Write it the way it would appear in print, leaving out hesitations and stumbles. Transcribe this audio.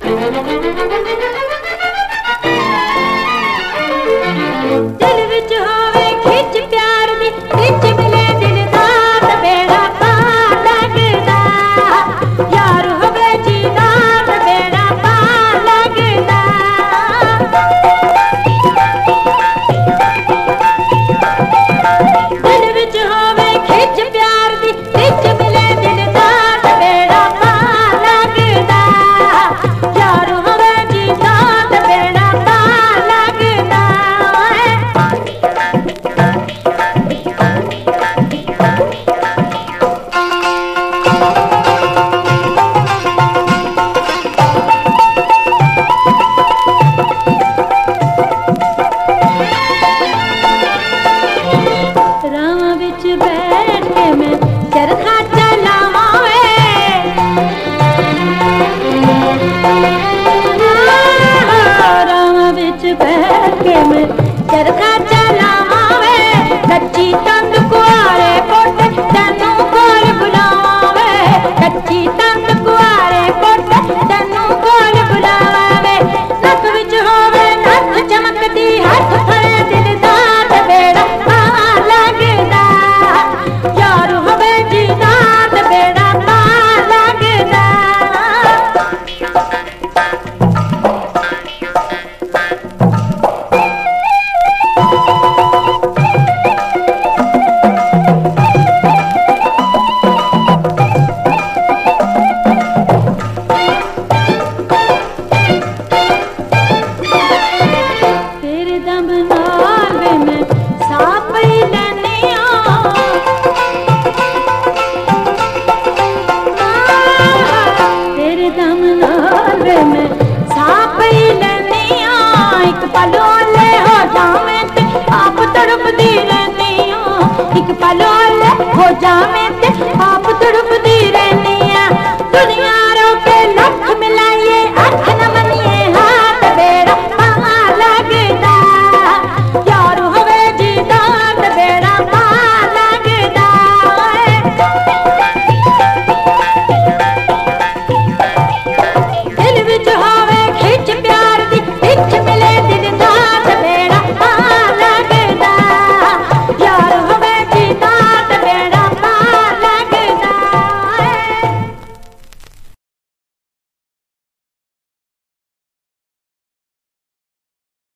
दिल विच होवे खिच प्यार दी विच मिले दिलदार दा बेड़ा पार लगदा यार होवे जीदार दा बेड़ा पार लगदा दिल विच होवे खिच प्यार दी विच मिले दिलदार दा बेड़ा पार लगदा यार होवे जीदार दा बेड़ा पार लगदा रावां विच बैठ के मैं चरखा चलावां रावां विच बैठ के मैं चरखा चलावां कच्ची तंद कुआरे पोटे तैनू कोल बुलावां वे कच्ची तंद कुआरे पोटे तैनू कोल बुलावां वे नक विच होवे नक चमकदी हथ फड़े दिलदार दा बेड़ा पार लगदा यार होवे जीदार दा बेड़ा पार लगदा तेरे दम नाल वे मैं साह पई लैनी तेरे दम नाल वे मैं साह पई लैनी एक पल ओले हो जावें ते आप तड़पदी रहनी एक पल ओले हो जावें ते आप